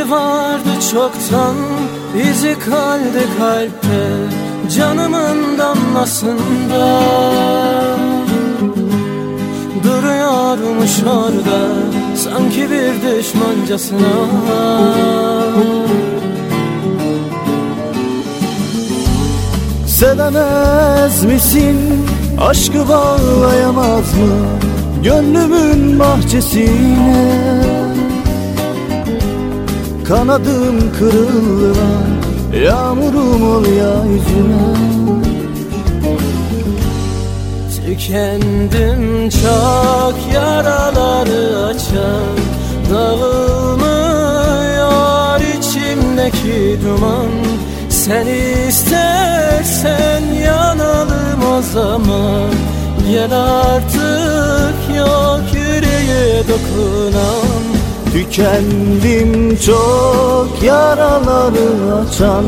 Biri vardı çoktan, izi kaldı kalpte, canımın damlasında. Duruyormuş orada, sanki bir düşmancasına. Sevemez misin, aşkı bağlayamaz mı gönlümün bahçesine? Kanadım kırıldı lan, yağmurum ol ya yüzüme. Tükendim çok, yaraları açan, dağılmıyor içimdeki duman. Sen istersen yanalım o zaman. Gel artık, yok yüreğe dokunan. Tükendim çok, yaraları açan,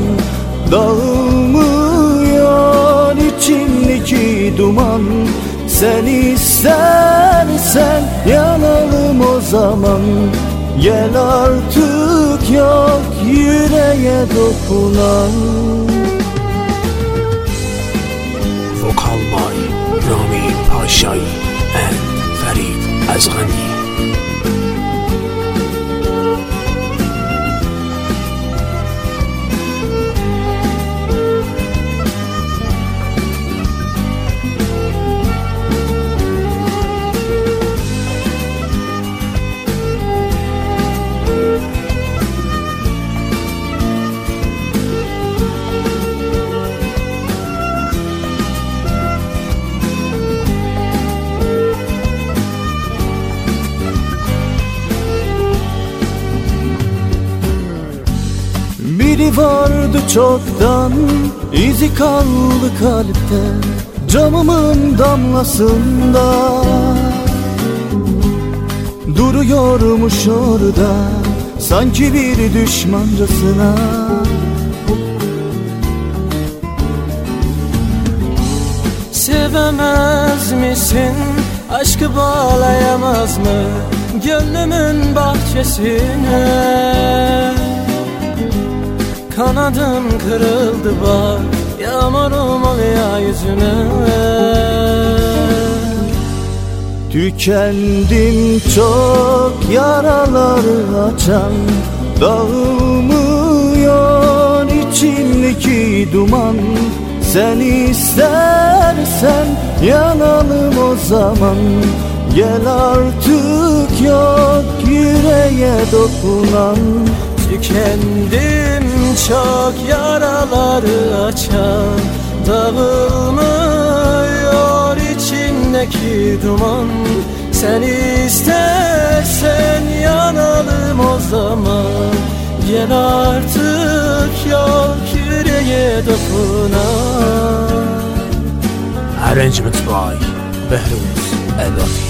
dağılmıyor içimdeki duman. Sen istersen yanalım o zaman. Gel artık, yok yüreğe dokunan. Vokal by Rami Pashay and Farid Azghani. Biri vardı çoktan, izi kaldı kalpte, camımın damlasında. Duruyormuş orada, sanki bir düşmancasına. Sevemez misin, aşkı bağlayamaz mı gönlümün bahçesine? Kanadım kırıldı bak, yağmurum ol ya yüzüne. Tükendim çok, yaraları açan, dağılmıyor içimdeki duman. Sen istersen yanalım o zaman. Gel artık, yok yüreğe dokunan. Tükendim çok, yaraları açan, dağılmıyor içimdeki duman. Sen istersen yanalım o zaman. Gel artık, yok yüreğe dokunan. Arrangement by Behruz El-Afi.